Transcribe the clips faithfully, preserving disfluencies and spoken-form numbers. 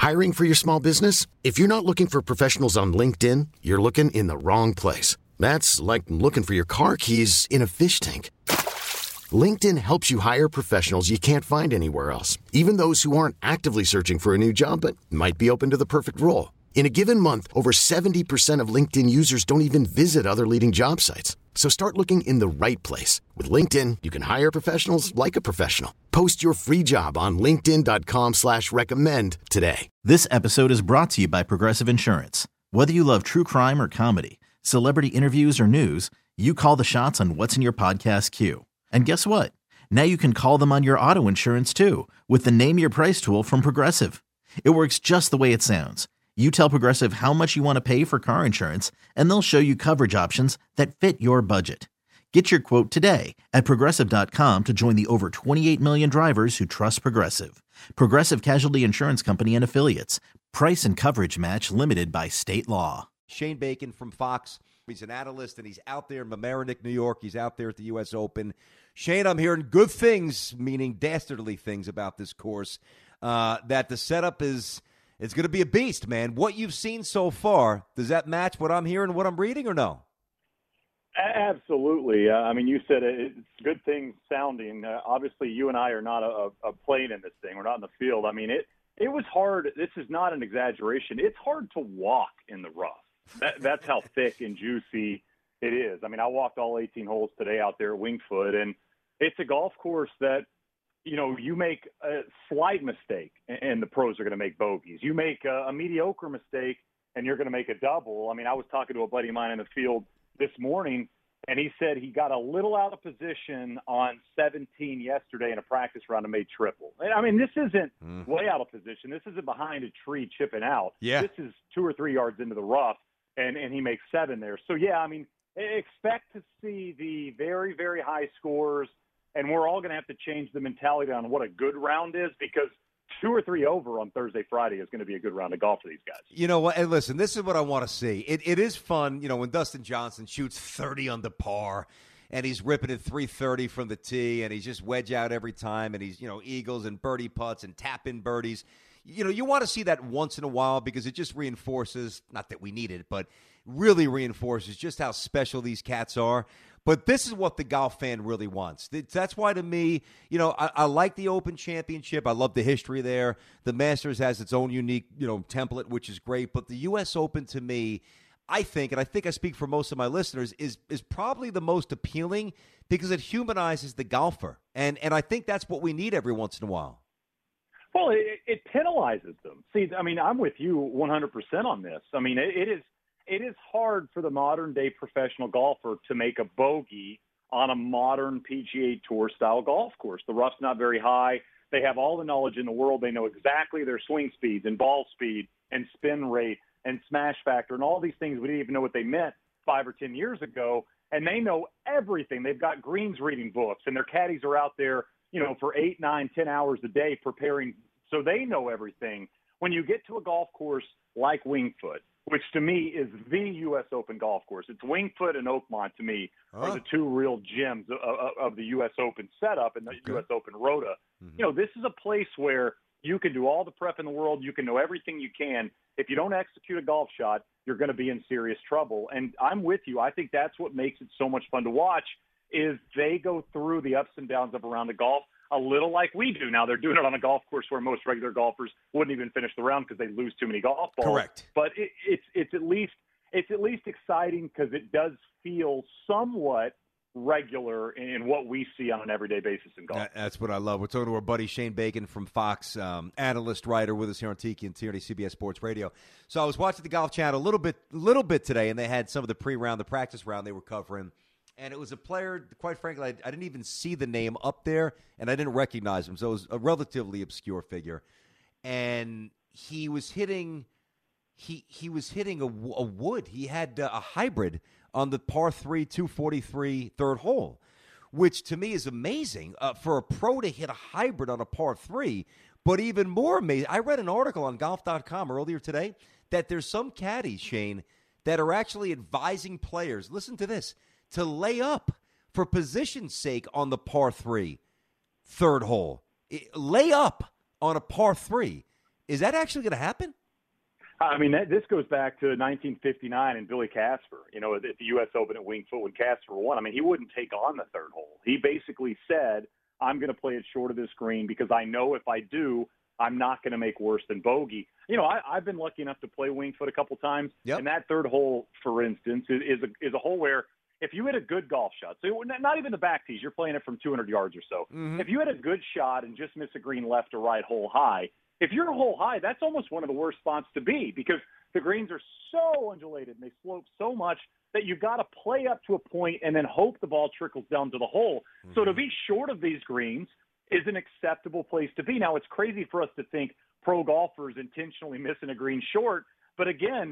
Hiring for your small business? If you're not looking for professionals on LinkedIn, you're looking in the wrong place. That's like looking for your car keys in a fish tank. LinkedIn helps you hire professionals you can't find anywhere else, even those who aren't actively searching for a new job but might be open to the perfect role. In a given month, over seventy percent of LinkedIn users don't even visit other leading job sites. So start looking in the right place. With LinkedIn, you can hire professionals like a professional. Post your free job on linkedin dot com slash recommend today. This episode is brought to you by Progressive Insurance. Whether you love true crime or comedy, celebrity interviews or news, you call the shots on what's in your podcast queue. And guess what? Now you can call them on your auto insurance too with the Name Your Price tool from Progressive. It works just the way it sounds. You tell Progressive how much you want to pay for car insurance, and they'll show you coverage options that fit your budget. Get your quote today at Progressive dot com to join the over twenty-eight million drivers who trust Progressive. Progressive Casualty Insurance Company and Affiliates. Price and coverage match limited by state law. Shane Bacon from Fox. He's an analyst, and he's out there in Mamaroneck, New York. He's out there at the U S Open. Shane, I'm hearing good things, meaning dastardly things about this course, uh, that the setup is it's going to be a beast, man. What you've seen so far, does that match what I'm hearing, what I'm reading, or no? Absolutely. Uh, I mean, you said it, it's good things sounding. Uh, obviously, you and I are not a, a plane in this thing. We're not in the field. I mean, it it was hard. This is not an exaggeration. It's hard to walk in the rough. That, that's how thick and juicy it is. I mean, I walked all eighteen holes today out there at Winged Foot, and it's a golf course that, you know, you make a slight mistake, and the pros are going to make bogeys. You make a, a mediocre mistake, and you're going to make a double. I mean, I was talking to a buddy of mine in the field this morning, and he said he got a little out of position on seventeen yesterday in a practice round and made triple. And, I mean, this isn't mm. way out of position. This isn't behind a tree chipping out. Yeah. This is two or three yards into the rough. And, and he makes seven there. So, yeah, I mean, expect to see the very, very high scores, and we're all going to have to change the mentality on what a good round is, because two or three over on Thursday, Friday is going to be a good round of golf for these guys. You know what? And listen, this is what I want to see. It, it is fun, you know, when Dustin Johnson shoots thirty on the par, and he's ripping it three thirty from the tee, and he's just wedge out every time, and he's, you know, eagles and birdie putts and tap-in birdies. You know, you want to see that once in a while because it just reinforces, not that we need it, but really reinforces just how special these cats are. But this is what the golf fan really wants. That's why, to me, you know, I, I like the Open Championship. I love the history there. The Masters has its own unique, you know, template, which is great. But the U S Open, to me, I think, and I think I speak for most of my listeners, is is probably the most appealing because it humanizes the golfer. And, and I think that's what we need every once in a while. Well, it, it penalizes them. See, I mean, I'm with you one hundred percent on this. I mean, it, it is it is hard for the modern-day professional golfer to make a bogey on a modern P G A Tour-style golf course. The rough's not very high. They have all the knowledge in the world. They know exactly their swing speeds and ball speed and spin rate and smash factor and all these things. We didn't even know what they meant five or ten years ago, and they know everything. They've got greens reading books, and their caddies are out there, you know, for eight, nine, ten hours a day preparing, so they know everything. When you get to a golf course like Winged Foot, which to me is the U S Open golf course, it's Winged Foot and Oakmont to me huh? are the two real gems of, of, of the U S Open setup and the okay. U S Open Rota. Mm-hmm. You know, this is a place where you can do all the prep in the world. You can know everything you can. If you don't execute a golf shot, you're going to be in serious trouble. And I'm with you. I think that's what makes it so much fun to watch is they go through the ups and downs of a round of golf a little like we do. Now, they're doing it on a golf course where most regular golfers wouldn't even finish the round because they lose too many golf balls. Correct. But it, it's it's at least it's at least exciting because it does feel somewhat regular in what we see on an everyday basis in golf. That's what I love. We're talking to our buddy Shane Bacon from Fox, um, analyst, writer with us here on Tiki and Tierney, C B S Sports Radio. So I was watching the Golf Channel a little bit, little bit today, and they had some of the pre-round, the practice round they were covering. And it was a player, quite frankly, I, I didn't even see the name up there, and I didn't recognize him. So it was a relatively obscure figure. And he was hitting he he was hitting a, a wood. He had uh, a hybrid on the par three, two forty-three third hole, which to me is amazing uh, for a pro to hit a hybrid on a par three. But even more amazing, I read an article on golf dot com earlier today that there's some caddies, Shane, that are actually advising players, listen to this, to lay up for position's sake on the par three third hole. It, lay up on a par three Is that actually going to happen? I mean, that, this goes back to nineteen fifty-nine and Billy Casper, you know, at the U S Open at Winged Foot when Casper won. I mean, he wouldn't take on the third hole. He basically said, I'm going to play it short of this green because I know if I do, I'm not going to make worse than bogey. You know, I, I've been lucky enough to play Winged Foot a couple times, yep. and that third hole, for instance, is, is, a, is a hole where if you hit a good golf shot, so not even the back tees, you're playing it from two hundred yards or so. Mm-hmm. If you hit a good shot and just miss a green left or right hole high, if you're hole high, that's almost one of the worst spots to be because the greens are so undulated and they slope so much that you've got to play up to a point and then hope the ball trickles down to the hole. Mm-hmm. So to be short of these greens is an acceptable place to be. Now, it's crazy for us to think pro golfers intentionally missing a green short, but again,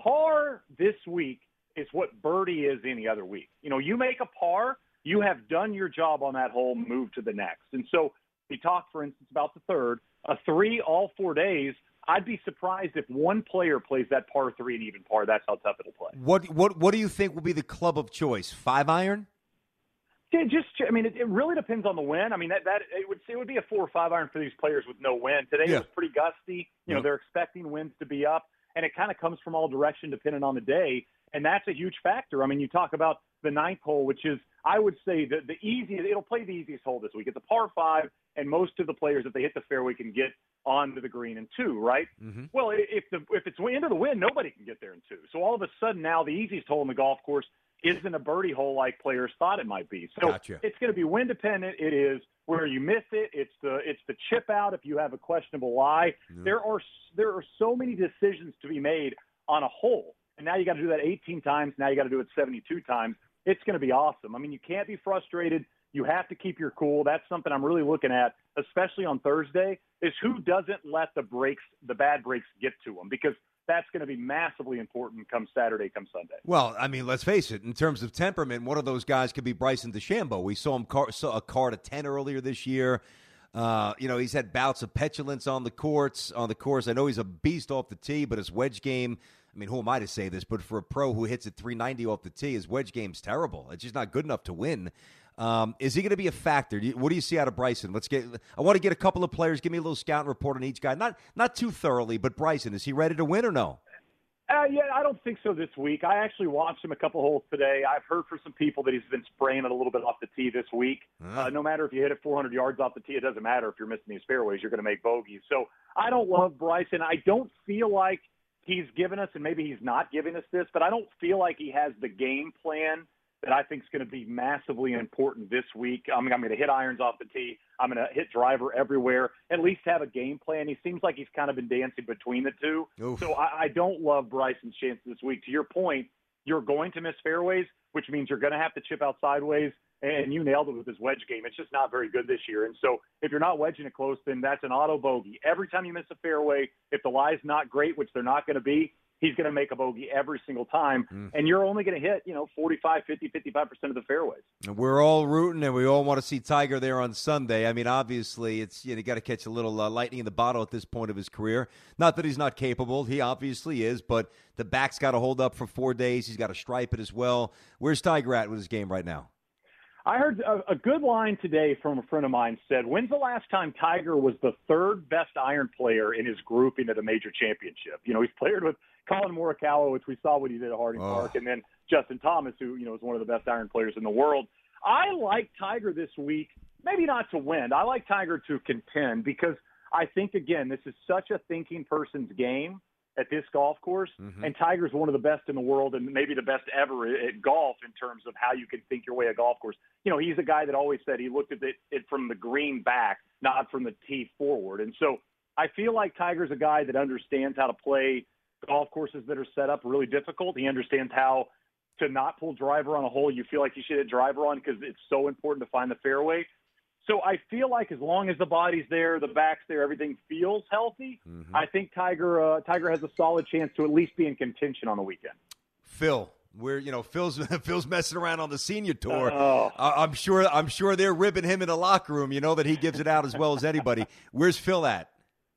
par this week is what birdie is any other week. You know, you make a par, you have done your job on that hole, move to the next. And so we talked, for instance, about the third, a three all four days. I'd be surprised if one player plays that par three and even par. That's how tough it'll play. What what what do you think will be the club of choice? Five iron? Yeah, just I mean, it, it really depends on the wind. I mean, that that it would it would be a four or five iron for these players with no wind. Today yeah. it was pretty gusty. You know, yep. they're expecting winds to be up, and it kind of comes from all direction depending on the day, and that's a huge factor. I mean, you talk about the ninth hole, which is I would say the the easiest. It'll play the easiest hole this week. It's a par five, and most of the players, if they hit the fairway, can get onto the green in two, right? Mm-hmm. Well, if the if it's into the wind, nobody can get there in two. So all of a sudden now the easiest hole in the golf course isn't a birdie hole like players thought it might be. So gotcha. It's going to be wind dependent. It is where you miss it. It's the it's the chip out if you have a questionable lie. Mm-hmm. There are there are so many decisions to be made on a hole, and now you got to do that eighteen times. Now you got to do it seventy-two times. It's going to be awesome. I mean, you can't be frustrated. You have to keep your cool. That's something I'm really looking at, especially on Thursday, is who doesn't let the breaks, the bad breaks get to them, because that's going to be massively important come Saturday, come Sunday. Well, I mean, let's face it. In terms of temperament, one of those guys could be Bryson DeChambeau. We saw him car- saw a card of ten earlier this year. Uh, you know, he's had bouts of petulance on the courts, on the course. I know he's a beast off the tee, but his wedge game, I mean, who am I to say this? But for a pro who hits at three ninety off the tee, his wedge game's terrible. It's just not good enough to win. Um, is he going to be a factor? Do you, what do you see out of Bryson? Let's get. I want to get a couple of players. Give me a little scouting report on each guy. Not not too thoroughly, but Bryson, is he ready to win or no? Uh, yeah, I don't think so this week. I actually watched him a couple holes today. I've heard from some people that he's been spraying it a little bit off the tee this week. Uh, uh, no matter if you hit it four hundred yards off the tee, it doesn't matter if you're missing these fairways. You're going to make bogeys. So I don't love Bryson. I don't feel like he's given us, and maybe he's not giving us this, but I don't feel like he has the game plan that I think is going to be massively important this week. I mean, I'm going to hit irons off the tee. I'm going to hit driver everywhere, at least have a game plan. He seems like he's kind of been dancing between the two. Oof. So I, I don't love Bryson's chances this week. To your point, you're going to miss fairways, which means you're going to have to chip out sideways, and you nailed it with his wedge game. It's just not very good this year. And so if you're not wedging it close, then that's an auto bogey. Every time you miss a fairway, if the lie's not great, which they're not going to be, he's going to make a bogey every single time, mm. and you're only going to hit, you know, forty-five, fifty, fifty-five percent of the fairways. We're all rooting, and we all want to see Tiger there on Sunday. I mean, obviously, it's you know, you got to catch a little uh, lightning in the bottle at this point of his career. Not that he's not capable. He obviously is, but the back's got to hold up for four days. He's got to stripe it as well. Where's Tiger at with his game right now? I heard a, a good line today from a friend of mine said, when's the last time Tiger was the third best iron player in his grouping at a major championship? You know, he's played with Colin Morikawa, which we saw what he did at Harding oh. Park, and then Justin Thomas, who, you know, is one of the best iron players in the world. I like Tiger this week, maybe not to win. I like Tiger to contend because I think, again, this is such a thinking person's game at this golf course, mm-hmm. and Tiger's one of the best in the world and maybe the best ever at golf in terms of how you can think your way a golf course. You know, he's a guy that always said he looked at it, it from the green back, not from the tee forward. And so I feel like Tiger's a guy that understands how to play golf courses that are set up really difficult. He understands how to not pull driver on a hole you feel like you should hit driver on because it's so important to find the fairway. So I feel like as long as the body's there, the back's there, everything feels healthy, mm-hmm. I think Tiger uh, Tiger has a solid chance to at least be in contention on the weekend. Phil, we're you know Phil's Phil's messing around on the senior tour. Oh. Uh, I'm sure I'm sure they're ribbing him in the locker room. You know that he gives it out as well as anybody. Where's Phil at?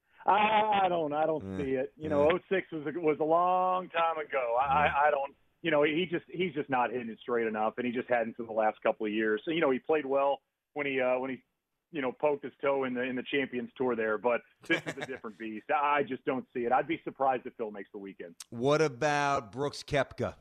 I don't I don't mm. see it. You know, oh six was a, was a long time ago. I, mm. I don't. You know, he just he's just not hitting it straight enough, and he just hadn't for the last couple of years. So you know, he played well when he uh, when he you know, poked his toe in the in the Champions Tour there, but this is a different beast. I just don't see it. I'd be surprised if Phil makes the weekend. What about Brooks Koepka?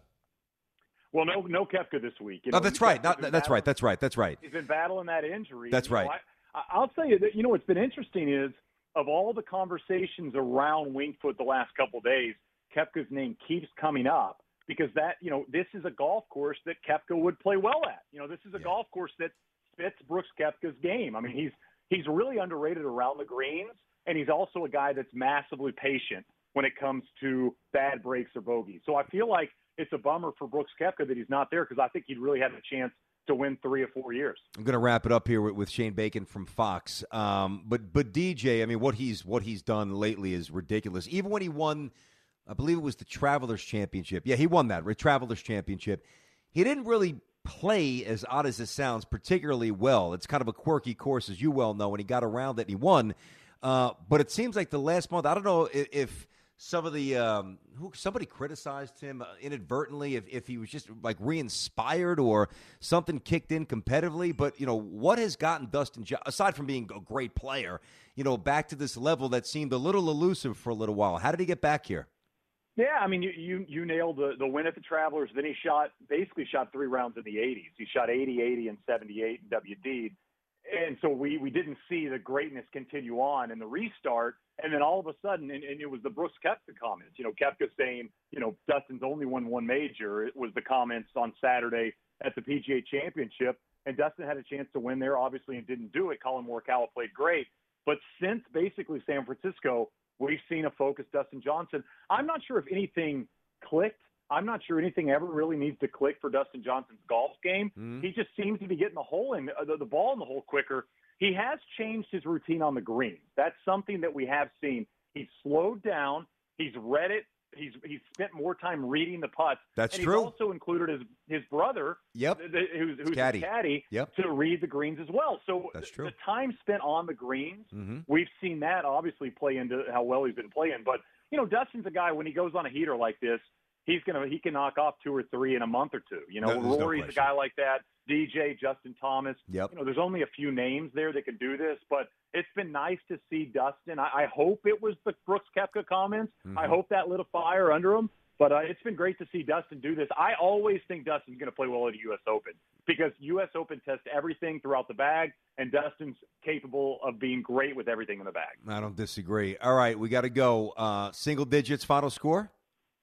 Well, no, no Koepka this week. You know, oh, that's right. Not, that's right. That's right. That's right. He's been battling that injury. That's you know, right. I, I'll tell you that. You know, what's been interesting is of all the conversations around Winged Foot the last couple of days, Koepka's name keeps coming up because that, you know, this is a golf course that Koepka would play well at. You know, this is a yeah. golf course that fits Brooks Koepka's game. I mean, he's he's really underrated around the greens, and he's also a guy that's massively patient when it comes to bad breaks or bogeys. So I feel like it's a bummer for Brooks Koepka that he's not there because I think he'd really have a chance to win three or four years. I'm going to wrap it up here with, with Shane Bacon from Fox. Um, but but D J, I mean, what he's what he's done lately is ridiculous. Even when he won, I believe it was the Travelers Championship. Yeah, he won that, right? Travelers Championship. He didn't really play, as odd as it sounds, particularly well. It's kind of a quirky course, as you well know, and he got around it and he won. Uh, but it seems like the last month, I don't know if, if some of the um, who somebody criticized him inadvertently, if, if he was just like re-inspired or something kicked in competitively. But, you know, what has gotten Dustin, aside from being a great player, you know, back to this level that seemed a little elusive for a little while? How did he get back here? Yeah, I mean, you you, you nailed the, the win at the Travelers. Then he shot, basically shot three rounds in the eighties. He shot eighty, eighty, and seventy-eight and W D'd. And so we, we didn't see the greatness continue on in the restart. And then all of a sudden, and, and it was the Brooks Koepka comments, you know, Koepka saying, you know, Dustin's only won one major. It was the comments on Saturday at the P G A Championship. And Dustin had a chance to win there, obviously, and didn't do it. Colin Morikawa played great. But since basically San Francisco, we've seen a focused Dustin Johnson. I'm not sure if anything clicked. I'm not sure anything ever really needs to click for Dustin Johnson's golf game. Mm-hmm. He just seems to be getting the hole in the, the ball in the hole quicker. He has changed his routine on the green. That's something that we have seen. He's slowed down. He's read it. He's he's spent more time reading the putts. That's and true. He's also included his his brother, yep, the, who's, who's caddy, a caddy yep. to read the greens as well. So That's true. The time spent on the greens, mm-hmm. we've seen that obviously play into how well he's been playing. But you know, Dustin's a guy when he goes on a heater like this, he's gonna he can knock off two or three in a month or two. You know, no, Rory's no a guy like that. D J, Justin Thomas. Yep. You know, there's only a few names there that can do this, but it's been nice to see Dustin. I, I hope it was the Brooks Koepka comments. Mm-hmm. I hope that lit a fire under him. But uh, it's been great to see Dustin do this. I always think Dustin's going to play well at a U S Open because U S Open tests everything throughout the bag, and Dustin's capable of being great with everything in the bag. I don't disagree. All right, we got to go. Uh, single digits final score?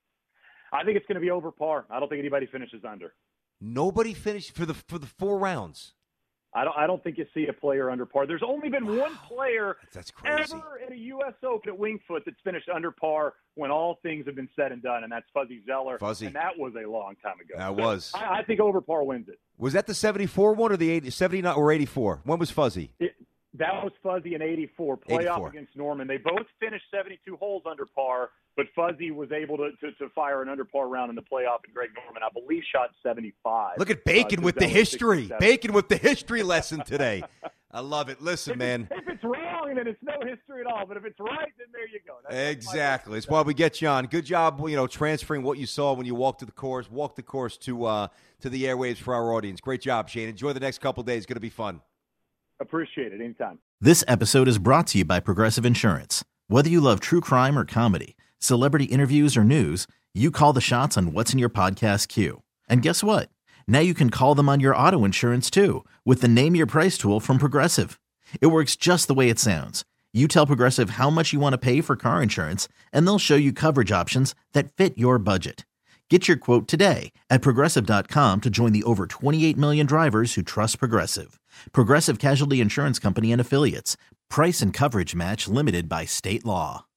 I think it's going to be over par. I don't think anybody finishes under. Nobody finished for the for the four rounds. I don't. I don't think you see a player under par. There's only been wow. one player That's crazy. ever at a U S Open at Winged Foot that's finished under par when all things have been said and done, and that's Fuzzy Zoeller. Fuzzy. And that was a long time ago. That so was. I, I think over par wins it. Was that the seventy-four one or the eighty, seventy-nine or eighty-four? When was Fuzzy? It, that was Fuzzy in eighty-four. Playoff eighty-four. Against Norman. They both finished seventy-two holes under par, but Fuzzy was able to, to, to fire an under par round in the playoff, and Greg Norman, I believe, shot seventy-five. Look at Bacon uh, with the history. sixty-seven. Bacon with the history lesson today. I love it. Listen, if man. If it's wrong, then it's no history at all. But if it's right, then there you go. That's exactly. That's why we get you on. Good job, you know, transferring what you saw when you walked to the course. Walk the course to uh, to the airwaves for our audience. Great job, Shane. Enjoy the next couple of days. It's going to be fun. Appreciate it. Anytime. This episode is brought to you by Progressive Insurance. Whether you love true crime or comedy, celebrity interviews or news, you call the shots on what's in your podcast queue. And guess what? Now you can call them on your auto insurance too with the Name Your Price tool from Progressive. It works just the way it sounds. You tell Progressive how much you want to pay for car insurance, and they'll show you coverage options that fit your budget. Get your quote today at Progressive dot com to join the over twenty-eight million drivers who trust Progressive. Progressive Casualty Insurance Company and Affiliates. Price and coverage match limited by state law.